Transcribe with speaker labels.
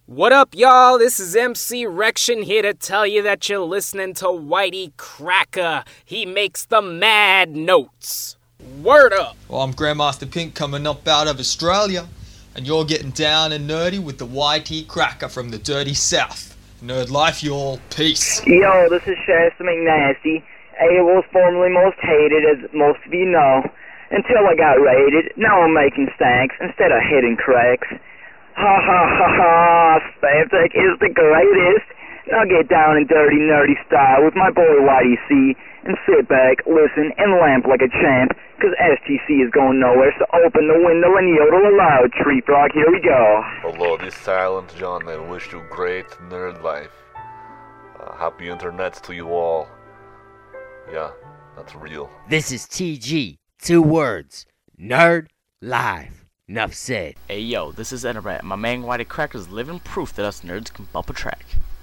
Speaker 1: What up, y'all? This is MC Rection here to tell you that you're listening to Whitey Cracker. He makes the mad notes. Word up!
Speaker 2: Well, I'm Grandmaster Pink coming up out of Australia, and you're getting down and nerdy with the Whitey Cracker from the dirty south. Nerd life, y'all. Peace.
Speaker 3: Yo, this is Shasta McNasty. AOL's formerly most hated, as most of you know. Until I got raided, now I'm making stacks instead of hitting cracks. Ha ha ha ha, Spamtech is the greatest. Now get down and dirty nerdy style with my boy Whitey C, and sit back, listen, and lamp like a champ, cause STC is going nowhere, so open the window and yodel aloud, Tree Frog, here we go.
Speaker 4: Hello, this is Silent John and wish you great nerd life. Happy internets to you all. Yeah, that's real.
Speaker 5: This is TG, 2 words, nerd life. Enough said.
Speaker 6: Hey yo, this is Internet. My man Whitey Cracker's living proof that us nerds can bump a track.